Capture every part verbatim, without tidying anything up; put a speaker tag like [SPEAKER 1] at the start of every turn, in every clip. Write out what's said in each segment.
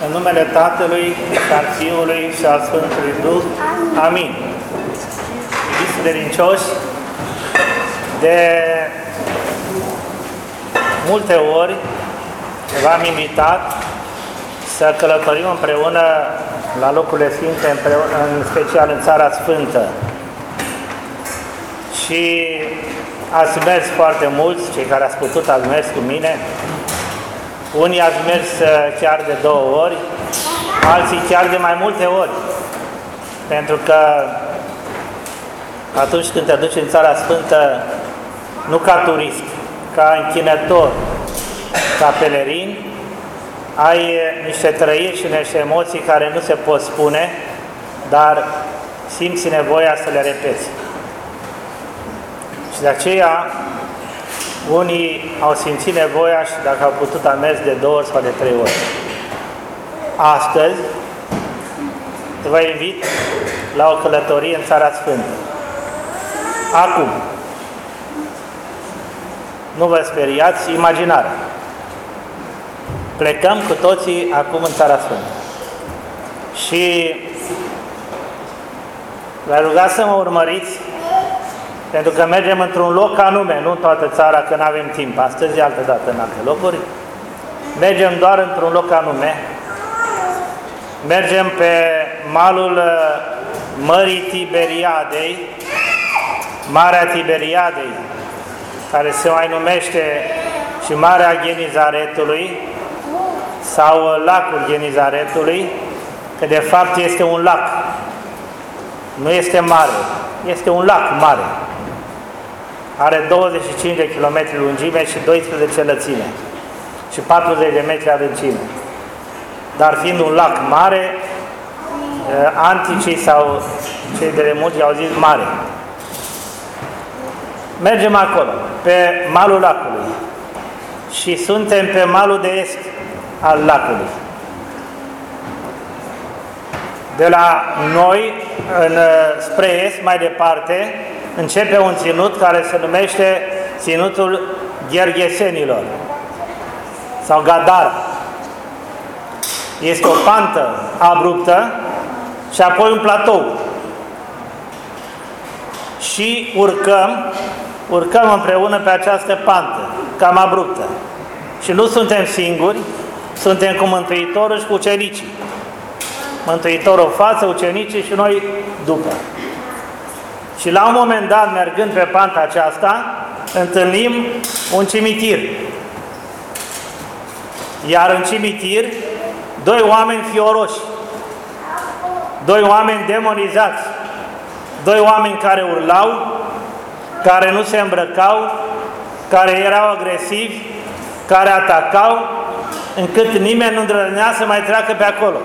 [SPEAKER 1] În numele Tatălui, și al Fiului și al Sfântului Duh. Amin. Iubiți credincioși, de multe ori v-am invitat să călătorim împreună la locurile sfinte, împreună, în special în Țara Sfântă. Și ați mers foarte mulți, cei care ați putut ați mers cu mine. Unii ați mers chiar de două ori, alții chiar de mai multe ori. Pentru că atunci când te duci în Țara Sfântă, nu ca turist, ca închinător, ca pelerin, ai niște trăiri și niște emoții care nu se pot spune, dar simți nevoia să le repeți. Și de aceea, unii au simțit nevoia și dacă au putut a mers de două ori sau de trei ori. Astăzi, vă invit la o călătorie în Țara Sfântă. Acum, nu vă speriați, imaginarea. Plecăm cu toții acum în Țara Sfântă. Și vă ruga să mă urmăriți, pentru că mergem într-un loc anume, nu în toată țara, că nu avem timp. Astăzi e altă dată în alte locuri. Mergem doar într-un loc anume. Mergem pe malul Mării Tiberiadei, Marea Tiberiadei, care se mai numește și Marea Genizaretului, sau Lacul Genizaretului, că de fapt este un lac. Nu este mare, este un lac mare. Are douăzeci și cinci de kilometri lungime și doisprezece lățime și patruzeci de metri adâncime. Dar fiind un lac mare, anticii sau cei de remulgi au zis mare. Mergem acolo, pe malul lacului, și suntem pe malul de est al lacului. De la noi, în, spre est, mai departe, începe un ținut care se numește Ținutul Gherghesenilor sau Gadara. Este o pantă abruptă și apoi un platou. Și urcăm, urcăm împreună pe această pantă, cam abruptă. Și nu suntem singuri, suntem cu Mântuitorul și cu ucenicii. Mântuitorul în față, ucenicii și noi după. Și la un moment dat, mergând pe panta aceasta, întâlnim un cimitir. Iar în cimitir, doi oameni fioroși, doi oameni demonizați, doi oameni care urlau, care nu se îmbrăcau, care erau agresivi, care atacau, încât nimeni nu îndrăznea să mai treacă pe acolo.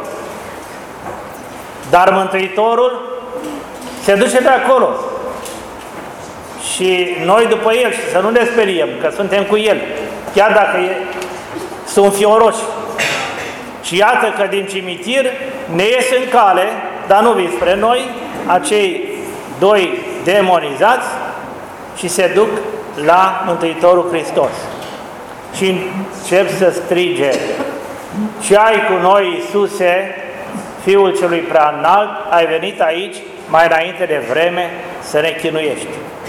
[SPEAKER 1] Dar Mântuitorul se duce pe acolo și noi după El, și să nu ne speriem, că suntem cu El, chiar dacă e, sunt fioroși. Și iată că din cimitir ne ies în cale, dar nu vin spre noi, acei doi demonizați și se duc la Mântuitorul Hristos. Și încep să strige: ce ai cu noi, Iisuse, Fiul celui prea înalt, ai venit aici mai înainte de vreme să ne chinuiești.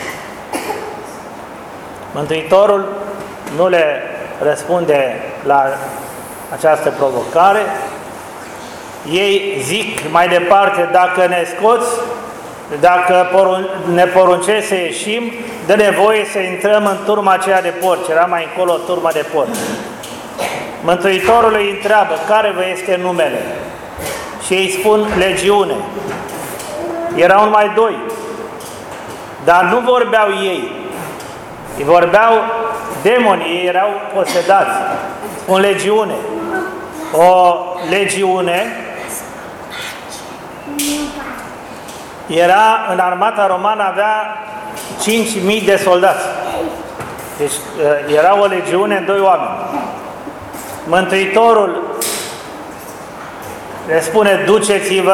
[SPEAKER 1] Mântuitorul nu le răspunde la această provocare. Ei zic mai departe: dacă ne scoți, dacă ne poruncești să ieșim, dă nevoie să intrăm în turma aceea de porci. Era mai încolo o turmă de porci. Mântuitorul îi întreabă: care vă este numele? Și ei spun: legiune. Erau numai doi, dar nu vorbeau ei, îi vorbeau demonii, ei erau posedați. Spun legiune. O legiune era, în armata romană avea cinci mii de soldați. Deci era o legiune în doi oameni. Mântuitorul le spune: duceți-vă.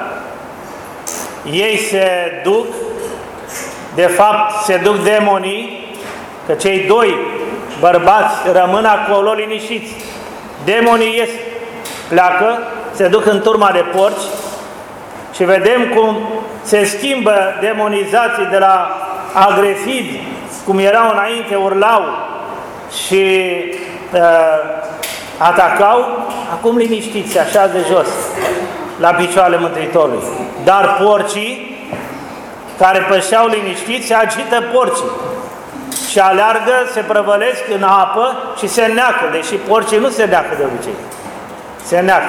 [SPEAKER 1] Ei se duc, de fapt se duc demonii, că cei doi bărbați rămân acolo liniștiți. Demonii ies pleacă, se duc în turma de porci și vedem cum se schimbă demonizații de la agresivi, cum erau înainte, urlau și uh, atacau, acum liniștiți, așa de jos, la picioarele Mântuitorului. Dar porcii, care pășeau liniștiți, se agită porcii și aleargă, se prăvălesc în apă și se neacă, deși porcii nu se neacă de obicei. Se neacă.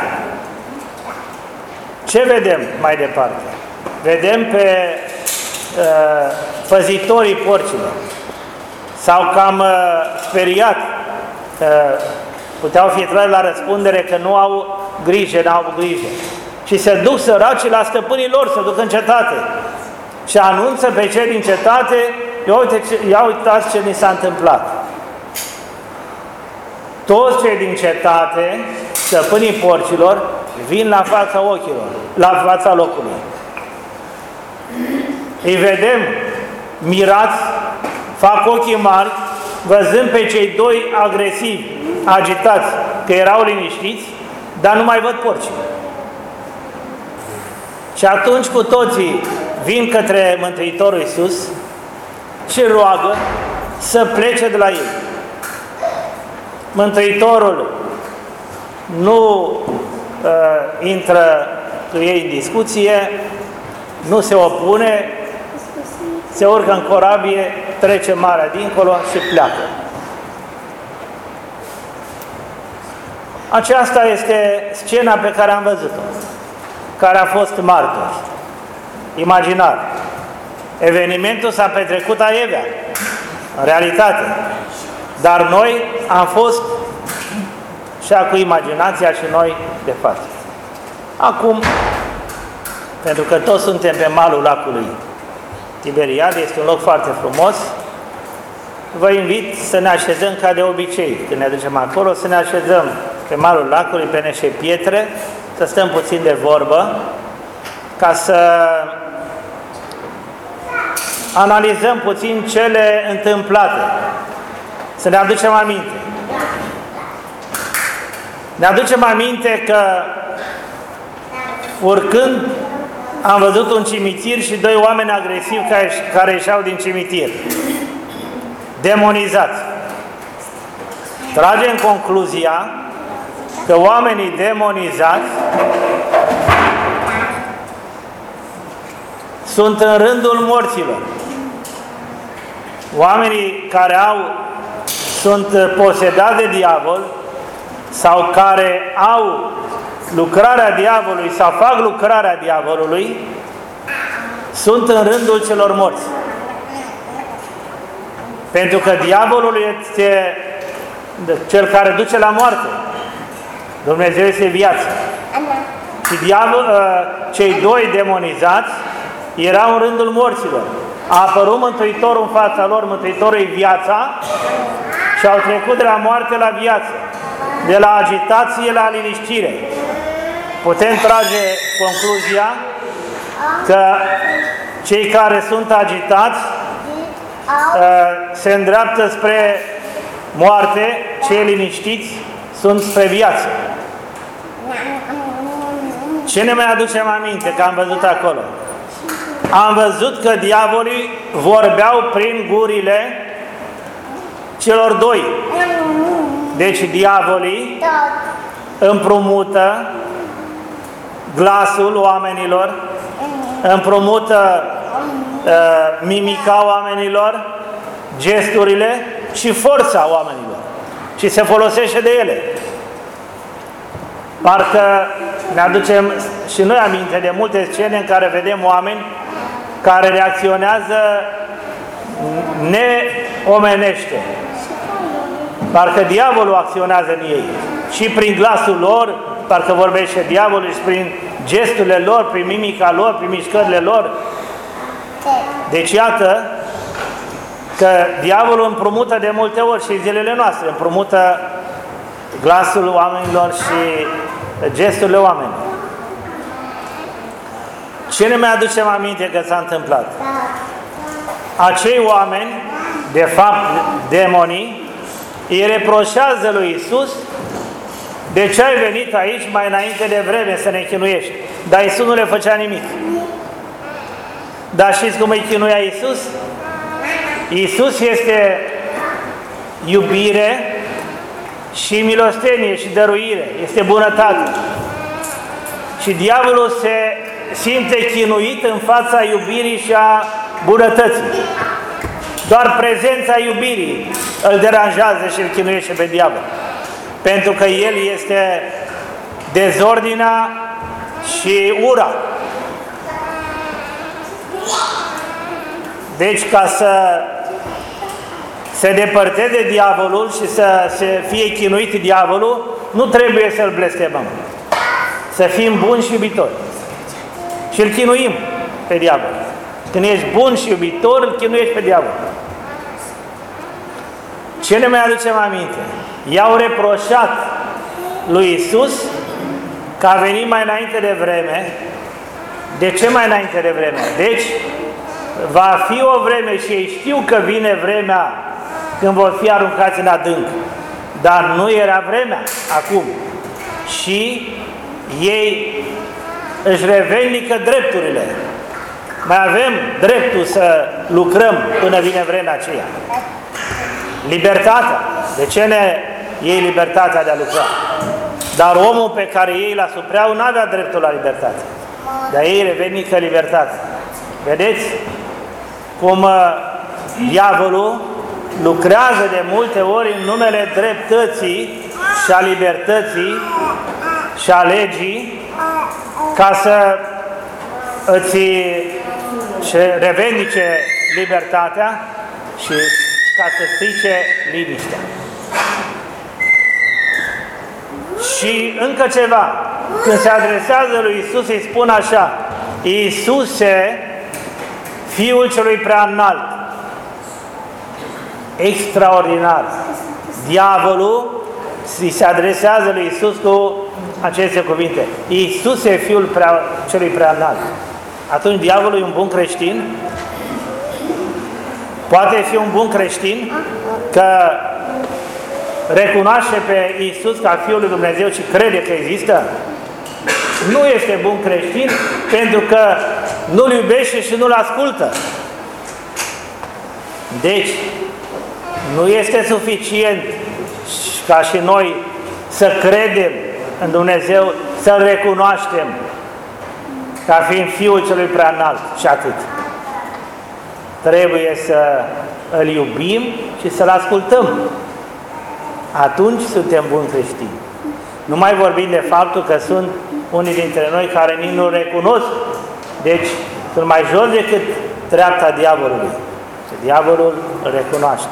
[SPEAKER 1] Ce vedem mai departe? Vedem pe uh, păzitorii porcilor. S-au cam uh, speriat. Uh, puteau fi trași la răspundere că nu au grijă, nu au grijă. Și se duc săracii la stăpânii lor, se duc în cetate. Și anunță pe cei din cetate, ia, uite, ia uitați ce ni s-a întâmplat. Toți cei din cetate, stăpânii porcilor, vin la fața ochilor, la fața locului. Îi vedem mirați, fac ochii mari, văzând pe cei doi agresivi, agitați, că erau liniștiți, dar nu mai văd porcii. Și atunci cu toții vin către Mântuitorul Iisus și roagă să plece de la ei. Mântuitorul nu uh, intră cu ei în discuție, nu se opune, se urcă în corabie, trece marea dincolo și pleacă. Aceasta este scena pe care am văzut-o, care a fost martor. Imaginar. Evenimentul s-a petrecut aievea, în realitate. Dar noi am fost și cu imaginația și noi de față. Acum, pentru că toți suntem pe malul lacului Tiberiade, este un loc foarte frumos, vă invit să ne așezăm ca de obicei. Când ne ducem acolo, să ne așezăm pe malul lacului, pe niște pietre, să stăm puțin de vorbă, ca să analizăm puțin cele întâmplate, să ne aducem aminte. Ne aducem aminte că urcând am văzut un cimitir și doi oameni agresivi care, care ieșeau din cimitir, demonizați. Tragem concluzia că oamenii demonizați sunt în rândul morților. Oamenii care au, sunt posedați de diavol sau care au lucrarea diavolului sau fac lucrarea diavolului, sunt în rândul celor morți. Pentru că diavolul este cel care duce la moarte. Dumnezeu este viață. Și diavol, cei doi demonizați erau în rândul morților. A apărut Mântuitorul în fața lor, Mântuitorul e viața, și au trecut de la moarte la viață, de la agitație la liniștire. Putem trage concluzia că cei care sunt agitați se îndreaptă spre moarte, cei liniștiți sunt spre viață. Ce ne mai aducem aminte că am văzut acolo? Am văzut că diavolii vorbeau prin gurile celor doi. Deci diavolii împrumută glasul oamenilor, împrumută uh, mimica oamenilor, gesturile și forța oamenilor. Și se folosește de ele. Parcă ne aducem și noi aminte de multe scene în care vedem oameni care reacționează neomenește. Parcă diavolul acționează în ei. Și prin glasul lor, parcă vorbește diavolul, și prin gesturile lor, prin mimica lor, prin mișcările lor. Deci iată că diavolul împrumută de multe ori și zilele noastre, împrumută glasul oamenilor și gesturile oamenilor. Ce ne mai aducem aminte că s-a întâmplat? Acei oameni, de fapt demonii, îi reproșează lui Iisus de ce ai venit aici mai înainte de vreme să ne chinuiești? Dar Iisus nu le făcea nimic. Dar știți cum îi chinuia Iisus? Iisus este iubire și milostenie și dăruire, este bunătate. Și diavolul se simte chinuit în fața iubirii și a bunătății. Doar prezența iubirii îl deranjează și îl chinuiește pe diavol. Pentru că el este dezordinea și ura. Deci ca să se depărteze diavolul și să se fie chinuit diavolul, nu trebuie să-l blestemăm. Să fim buni și iubitori. Și îl chinuim pe diavol. Când ești bun și iubitor, îl chinuiești pe diavol. Ce ne mai aducem aminte? I-au reproșat lui Iisus că a venit mai înainte de vreme. De ce mai înainte de vreme? Deci, va fi o vreme și ei știu că vine vremea când vor fi aruncați în adânc. Dar nu era vremea acum. Și ei își revendică drepturile. Mai avem dreptul să lucrăm până vine vremea aceea. Libertatea. De ce ne iei libertatea de a lucra? Dar omul pe care ei îl asupreau nu avea dreptul la libertate. Dar ei revendică libertatea. Vedeți cum uh, diavolul lucrează de multe ori în numele dreptății și a libertății și a legii ca să îți revendice libertatea și ca să strice liniștea. Și încă ceva, când se adresează lui Iisus, îi spun așa: Iisuse, Fiul celui prea înalt. Extraordinar. Diavolul îi se adresează lui Iisus cu aceste cuvinte: Iisuse, Fiul prea, celui prea înalt. Atunci diavolul e un bun creștin? Poate fi un bun creștin că recunoaște pe Iisus ca Fiul lui Dumnezeu și crede că există? Nu este bun creștin pentru că nu-L iubește și nu-L ascultă. Deci, nu este suficient ca și noi să credem în Dumnezeu, să-L recunoaștem ca fiind Fiul celui prea înalt și atât. Trebuie să îl iubim și să-L ascultăm. Atunci suntem buni creștini. Nu mai vorbim de faptul că sunt unii dintre noi care nici nu recunosc, deci sunt mai jos decât treapta diavolului. Și diavolul îl recunoaște.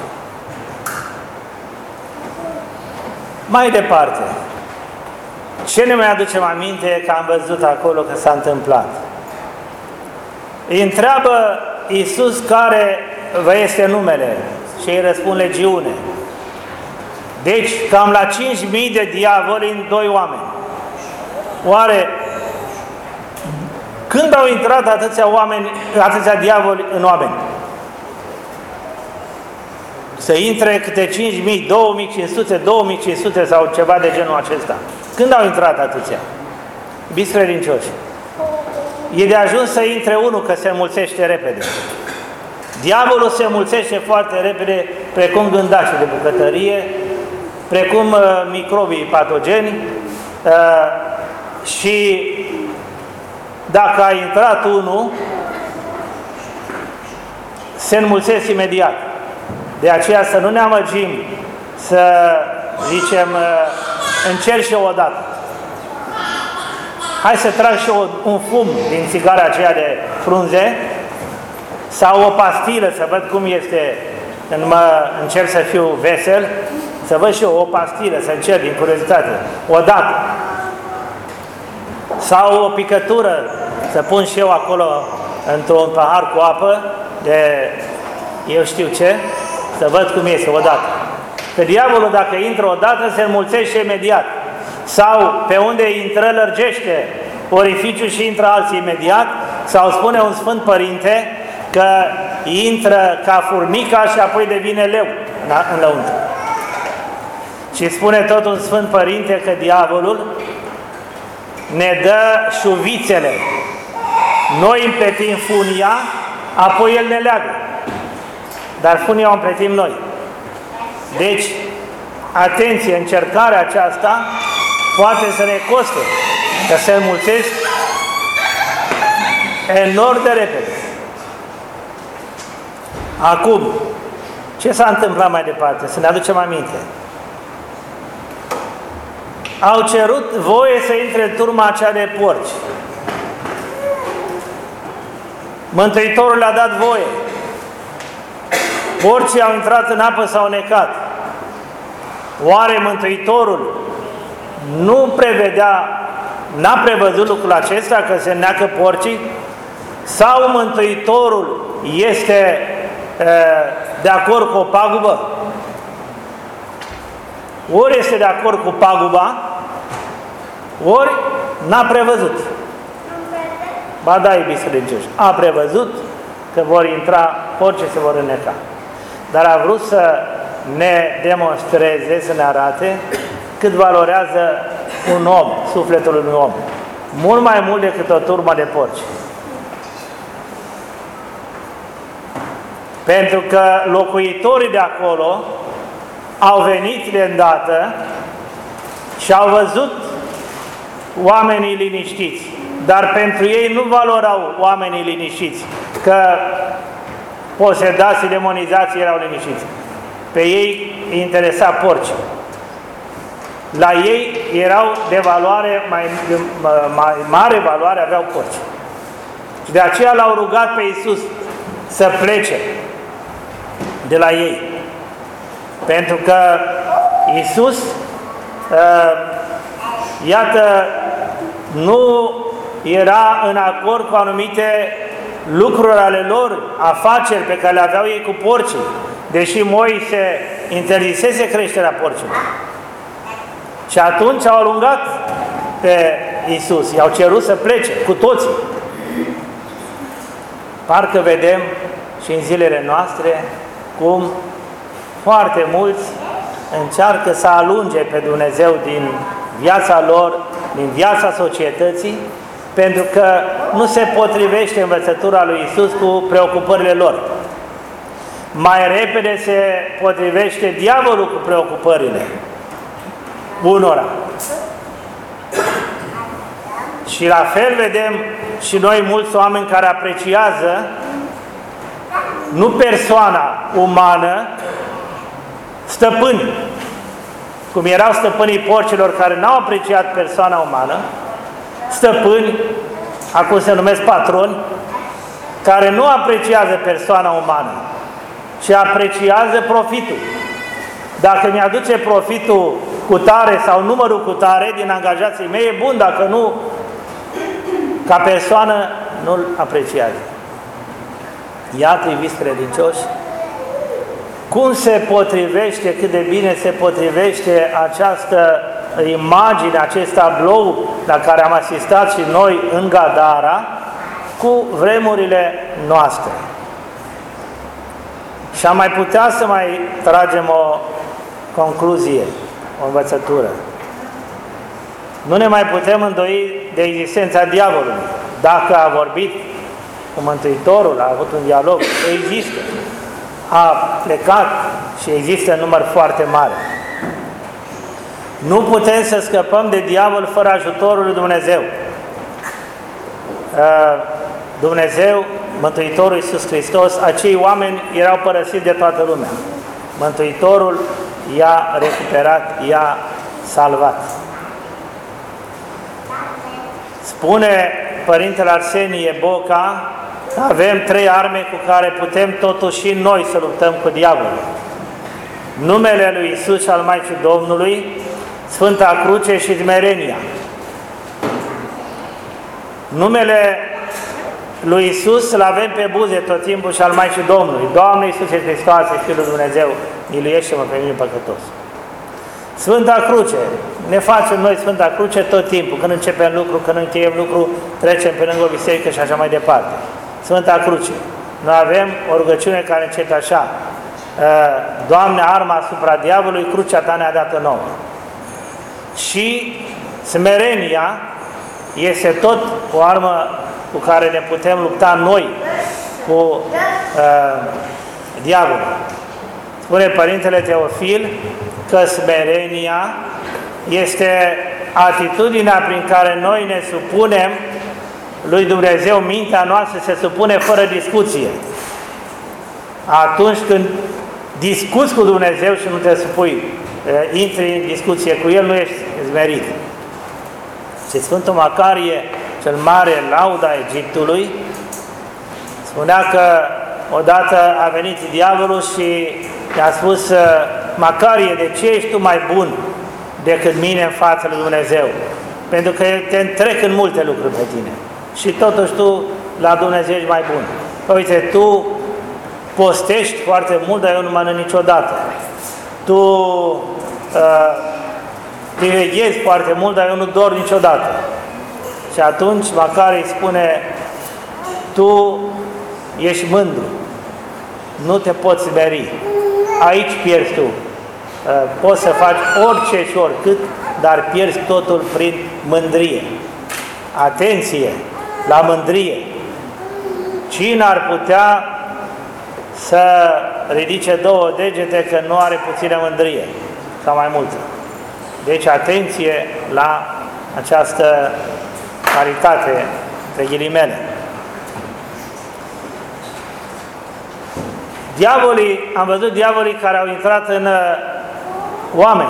[SPEAKER 1] Mai departe, ce ne mai aducem aminte că am văzut acolo că s-a întâmplat? Îi întreabă Iisus care vă este numele și îi răspund legiune. Deci, cam la cinci mii de diavoli în doi oameni. Oare, când au intrat atâția oameni, atâția diavoli în oameni? Să intre câte cinci mii, două mii cinci sute, două mii cinci sute sau ceva de genul acesta. Când au intrat atâția? Iubiți credincioși, e de ajuns să intre unul că se înmulțește repede. Diavolul se înmulțește foarte repede, precum gândașii de bucătărie, precum uh, microbii patogeni uh, și dacă a intrat unul, se înmulțesc imediat. De aceea să nu ne amăgim, să zicem, uh, încerc și eu odată. Hai să trag și eu un fum din țigara aceea de frunze sau o pastilă, să văd cum este, când mă încerc să fiu vesel, să văd și eu o pastilă, să încerc din curiozitate, odată. Sau o picătură, să pun și eu acolo într-un pahar cu apă, de eu știu ce, să văd cum este odată. Că diavolul, dacă intră odată, se înmulțește imediat. Sau pe unde intră, lărgește orificiul și intră alții imediat. Sau spune un Sfânt Părinte că intră ca furmica și apoi devine leu în lăuntru. Și spune tot un Sfânt Părinte că diavolul ne dă șuvițele. Noi împletim funia, apoi el ne leagă. Dar funia o împletim noi. Deci, atenție, încercarea aceasta poate să ne coste, că se înmulțesc enorm de repede. Acum, ce s-a întâmplat mai departe? Să ne aducem aminte. Au cerut voie să intre în turma aceea de porci. Mântuitorul le-a dat voie. Porcii au intrat în apă, s-au necat. Oare Mântuitorul nu prevedea, n-a prevăzut lucrul acesta, că se neacă porcii? Sau Mântuitorul este e, de acord cu o pagubă? Ori este de acord cu paguba, ori n-a prevăzut. Ba da, iubiți credincioși, a prevăzut că vor intra porcii, se vor înneca. Dar a vrut să ne demonstreze, să ne arate cât valorează un om, sufletul unui om. Mult mai mult decât o turmă de porci. Pentru că locuitorii de acolo au venit de îndată și au văzut oamenii liniștiți. Dar pentru ei nu valorau oamenii liniștiți, că posedații, demonizații erau liniștiți. Pe ei îi interesa porci. La ei erau de valoare, mai, mai mare valoare aveau porci. Și de aceea l-au rugat pe Iisus să plece de la ei. Pentru că Iisus, uh, iată, nu era în acord cu anumite lucruri ale lor, afaceri pe care le aveau ei cu porcii, deși Moise interzisese creșterea porcilor. Și atunci au alungat pe Iisus, i-au cerut să plece cu toții. Parcă vedem și în zilele noastre cum foarte mulți încearcă să alunge pe Dumnezeu din viața lor, din viața societății, pentru că nu se potrivește învățătura lui Iisus cu preocupările lor. Mai repede se potrivește diavolul cu preocupările unora. Și la fel vedem și noi mulți oameni care apreciază nu persoana umană, stăpâni, cum erau stăpânii porcilor care n-au apreciat persoana umană, stăpâni, acum se numesc patroni, care nu apreciază persoana umană, ci apreciază profitul. Dacă mi-aduce profitul cu tare sau numărul cu tare din angajații mei, e bun, dacă nu, ca persoană, nu-l apreciază. Iată, iubiți credincioși, cum se potrivește, cât de bine se potrivește această imagine, acest tablou la care am asistat și noi în Gadara, cu vremurile noastre. Și am mai putea să mai tragem o concluzie, o învățătură. Nu ne mai putem îndoi de existența diavolului. Dacă a vorbit cu Mântuitorul, a avut un dialog, există. A plecat și există în număr foarte mare. Nu putem să scăpăm de diavol fără ajutorul lui Dumnezeu. Dumnezeu, Mântuitorul Iisus Hristos, acei oameni erau părăsiți de toată lumea. Mântuitorul i-a recuperat, i-a salvat. Spune Părintele Arsenie Boca că avem trei arme cu care putem totuși și noi să luptăm cu diavolul. Numele lui Iisus și al Maicii Domnului, Sfânta Cruce și smerenia. Numele lui Iisus îl avem pe buze tot timpul și al Maicii Domnului. Doamne Iisuse Hristoase, Fiul lui Dumnezeu, miluiește-mă pe mine păcătos. Sfânta Cruce, ne facem noi Sfânta Cruce tot timpul, când începem lucru, când încheiem lucru, trecem pe lângă o biserică și așa mai departe. Sfânta Cruce. Noi avem o rugăciune care începe așa: Doamne, arma asupra diavolului, crucea ta ne-a dat nouă. Și smerenia este tot o armă cu care ne putem lupta noi cu uh, diavolul. Spune Părintele Teofil că smerenia este atitudinea prin care noi ne supunem lui Dumnezeu, mintea noastră se supune fără discuție. Atunci când discuți cu Dumnezeu și nu te supui, intri în discuție cu El, nu ești smerit. Și Sfântul Macarie, cel mare lauda Egiptului, spunea că odată a venit diavolul și i-a spus: Macarie, de ce ești tu mai bun decât mine în fața lui Dumnezeu? Pentru că te întrec în multe lucruri pe tine. Și totuși tu la Dumnezeu ești mai bun. Păi, uite, tu postești foarte mult, dar eu nu mănânc niciodată. Tu uh, te veghezi foarte mult, dar eu nu dorm niciodată. Și atunci Macarie îi spune: tu ești mândru, nu te poți smeri, aici pierzi tu. Uh, poți să faci orice și oricât, dar pierzi totul prin mândrie. Atenție la mândrie! Cine ar putea să ridice două degete că nu are puțină mândrie sau mai multă? Deci atenție la această caritate, între ghilimele. Diavolii, am văzut diavolii care au intrat în oameni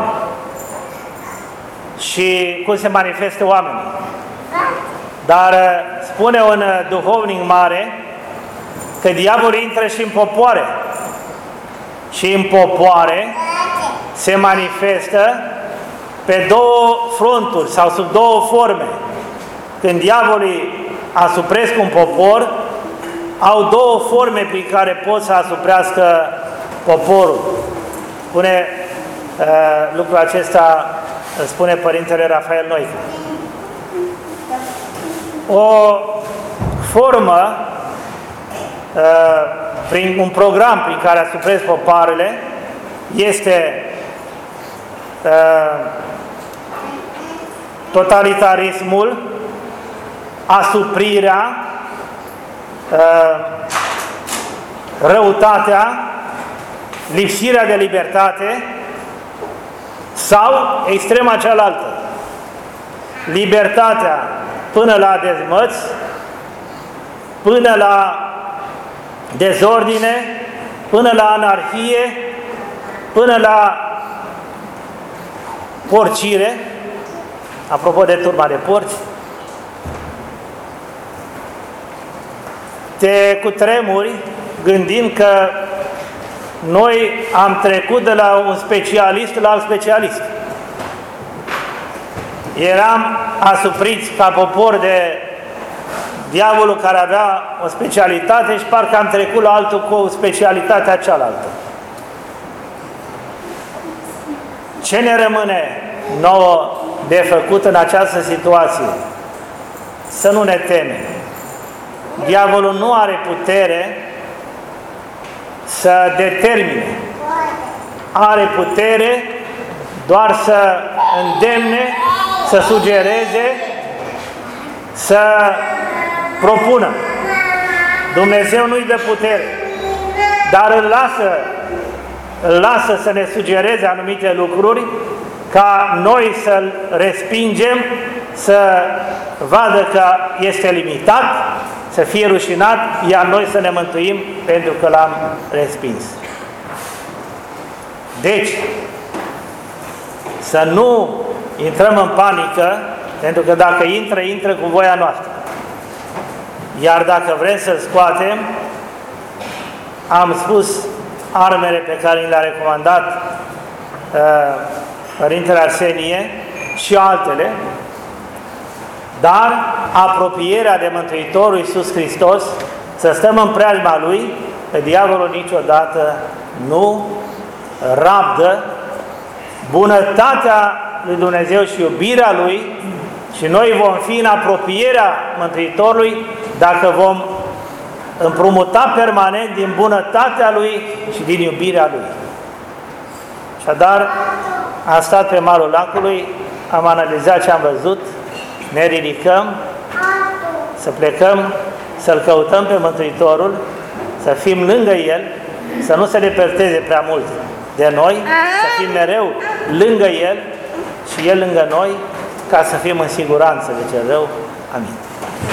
[SPEAKER 1] și cum se manifestă oamenii. Dar spune un duhovnic mare că diavolul intră și în popoare. Și în popoare se manifestă pe două fronturi sau sub două forme. Când diavolii asupresc un popor, au două forme prin care pot să asuprească poporul. Spune uh, lucrul acesta, spune Părintele Rafael Noica. O formă, uh, prin un program prin care asupresc popoarele, este uh, totalitarismul, asuprirea, uh, răutatea, lipsirea de libertate sau extrema cealaltă. Libertatea până la dezmăți, până la dezordine, până la anarhie, până la porcire. Apropo de turma de porci, te cutremuri gândind că noi am trecut de la un specialist la alt specialist. Eram asupriți ca popor de diavolul care avea o specialitate și parcă am trecut la altul cu specialitatea cealaltă. Ce ne rămâne nouă de făcut în această situație? Să nu ne temem. Diavolul nu are putere să determine. Are putere doar să îndemne, să sugereze, să propună. Dumnezeu nu-i dă putere, dar îl lasă, îl lasă să ne sugereze anumite lucruri ca noi să-l respingem, să vadă că este limitat, să fie rușinat, iar noi să ne mântuim pentru că l-am respins. Deci, să nu intrăm în panică, pentru că dacă intră, intră cu voia noastră. Iar dacă vrem să-l scoatem, am spus armele pe care le-a recomandat uh, Părintele Arsenie și altele, dar apropierea de Mântuitorul Iisus Hristos, să stăm în preajma Lui, că diavolul niciodată nu rabdă bunătatea lui Dumnezeu și iubirea Lui, și noi vom fi în apropierea Mântuitorului dacă vom împrumuta permanent din bunătatea Lui și din iubirea Lui. Așadar, am stat pe malul lacului, am analizat ce am văzut, ne ridicăm, să plecăm, să-L căutăm pe Mântuitorul, să fim lângă El, să nu se depărteze prea mult de noi, să fim mereu lângă El și El lângă noi, ca să fim în siguranță de cel rău. Amin.